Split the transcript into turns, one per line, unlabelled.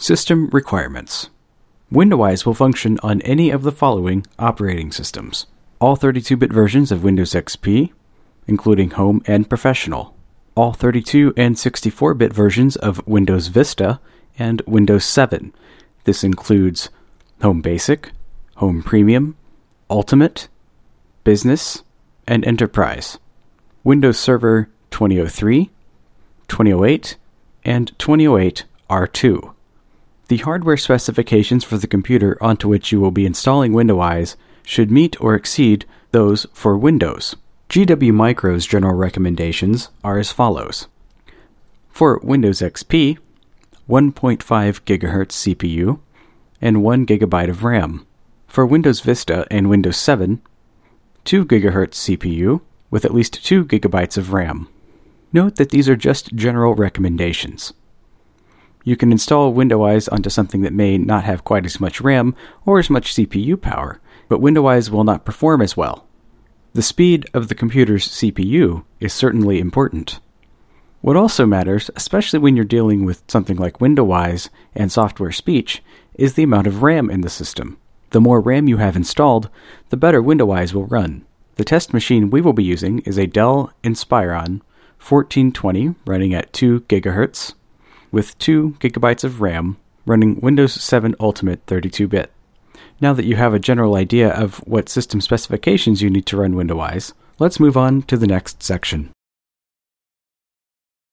System requirements. Windows will function on any of the following operating systems. All 32-bit versions of Windows XP, including Home and Professional. All 32 and 64-bit versions of Windows Vista and Windows 7. This includes Home Basic, Home Premium, Ultimate, Business, and Enterprise. Windows Server 2003, 2008, and 2008 R2. The hardware specifications for the computer onto which you will be installing Windows should meet or exceed those for Windows. GW Micro's general recommendations are as follows. For Windows XP, 1.5 GHz CPU and 1 GB of RAM. For Windows Vista and Windows 7, 2 GHz CPU with at least 2 GB of RAM. Note that these are just general recommendations. You can install Windows onto something that may not have quite as much RAM or as much CPU power, but Windows will not perform as well. The speed of the computer's CPU is certainly important. What also matters, especially when you're dealing with something like Windows and software speech, is the amount of RAM in the system. The more RAM you have installed, the better Windows will run. The test machine we will be using is a Dell Inspiron 1420 running at 2 GHz with 2 GB of RAM running Windows 7 Ultimate 32-bit. Now that you have a general idea of what system specifications you need to run Windows, let's move on to the next section.